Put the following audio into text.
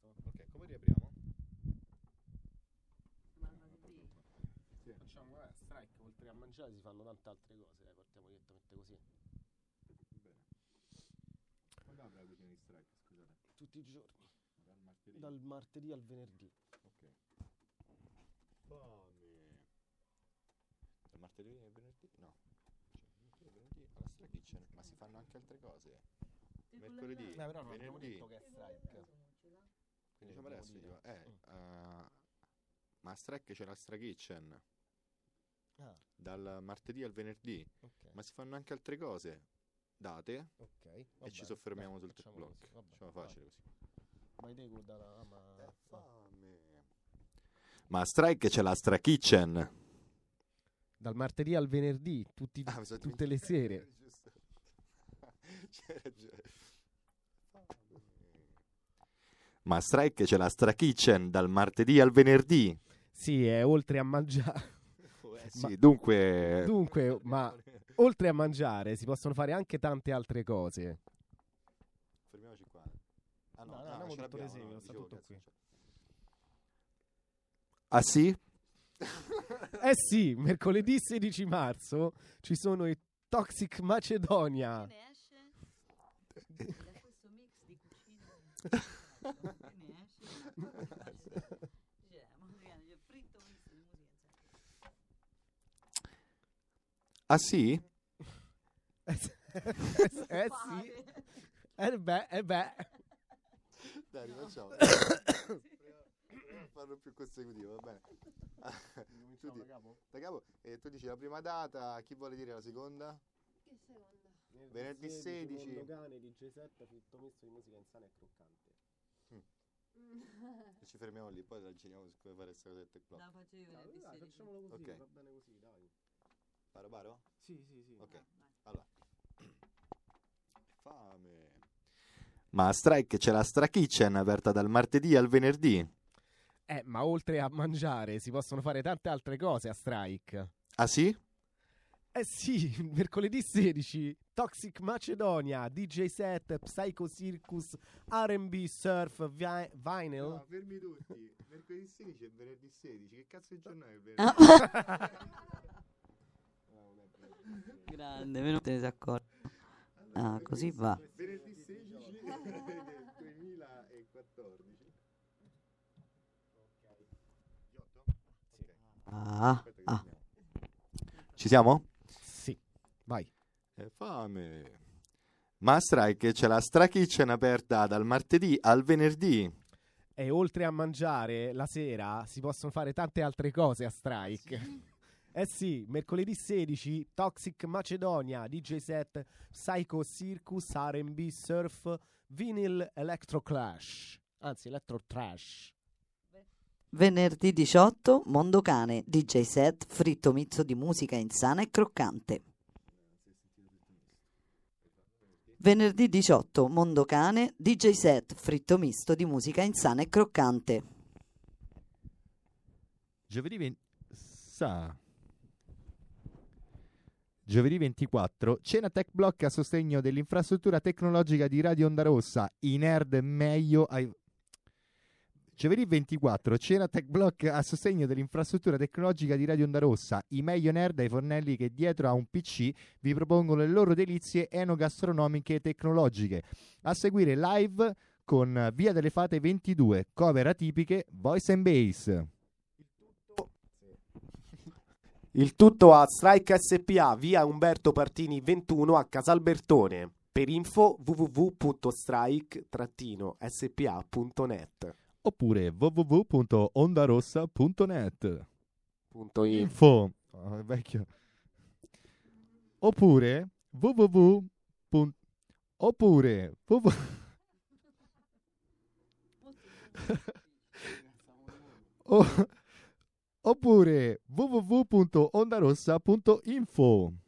Ok, come riapriamo? Sì. Facciamo strike, oltre a mangiare si fanno tante altre cose, partiamo direttamente così. Bene. Quando apre la cucina di strike, scusate? Tutti i giorni, Dal martedì. dal martedì al venerdì. Ok. Fame. Dal martedì e venerdì? No. Cioè, venerdì alla Strike Kitchen. Ma si fanno anche altre cose. Mercoledì, Però non abbiamo venerdì. detto che è strike. Quindi diciamo adesso dire. dico, ma a Strike c'è la Strike Kitchen. Ah, Dal martedì al venerdì. ok. Ma si fanno anche altre cose. Date. Ok. E ci soffermiamo sul tech facciamo block. così, vabbè, Facciamo facile così. Ma te con dalla Fame. Ma a Strike c'è la Strike Kitchen. dal martedì al venerdì, tutte le sere. Giusto. C'hai ragione. Ma a Strike c'è la Strike Kitchen dal martedì al venerdì. Sì, è oltre a mangiare. Sì, dunque... Dunque, ma oltre a mangiare si possono fare anche tante altre cose. Fermiamoci qua. Ah No, no, abbiamo ce tutto l'abbiamo, l'esempio, no, sta dicevo, tutto cazzo, qui. Ah sì? Eh sì, mercoledì 16 marzo ci sono i Toxic Macedonia. Ne esce da questo mix di cucina. Ne esce. Cioè, fritto misto di musica. Ah sì? Sì. Beh. Dai, rifacciamo. Farlo più consecutivo, va bene. Da capo. E tu dici la prima data, chi vuole dire la seconda? Che seconda? Venerdì 16. Mondocane di G7, fritto misto di musica insana e croccante. E ci fermiamo lì, poi ragioniamo su come fare questa cosetta e La facevo venerdì 16. Facciamolo così, Ok. va bene così, dai. Paro? Sì. Ok. Vai. Allora. Fame. Ma a Strike c'è la Strike Kitchen aperta dal martedì al venerdì. Ma oltre a mangiare si possono fare tante altre cose a Strike. Ah sì? Eh sì, mercoledì 16, Toxic Macedonia, DJ set, Psycho Circus, R&B, Surf, Vinyl. No, fermi tutti. Mercoledì 16 e venerdì 16. Che cazzo di giorno è il venerdì? Grande, meno te ne sei accorto. Ah, così va. Venerdì 16 del 2014. Ah. Ci siamo? Sì, vai. Fame. Ma a Strike c'è la Strike Kitchen aperta dal martedì al venerdì. E oltre a mangiare la sera si possono fare tante altre cose a Strike. Eh sì, mercoledì 16, Toxic Macedonia, DJ set, Psycho Circus, R&B, Surf, Vinyl, Electro Clash. Anzi, Electro Trash. Venerdì 18, Mondocane, DJ set, fritto misto di musica insana e croccante. Venerdì 18, Mondocane, DJ set, fritto misto di musica insana e croccante. Giovedì 24, cena Tech Block a sostegno dell'infrastruttura tecnologica di Radio Onda Rossa. I nerd meglio ai... Giovedì 24, cena Tech Block a sostegno dell'infrastruttura tecnologica di Radio Onda Rossa. I meglio nerd ai fornelli che dietro a un PC vi propongono le loro delizie enogastronomiche e tecnologiche. A seguire live con Via delle Fate 22, cover atipiche, voice and bass. Il tutto a Strike SPA, via Umberto Partini 21 a Casalbertone. Per info www.strike-spa.net. Oppure www.ondarossa.net. Info. Vecchio. Oppure www. Oppure oppure www.ondarossa.info.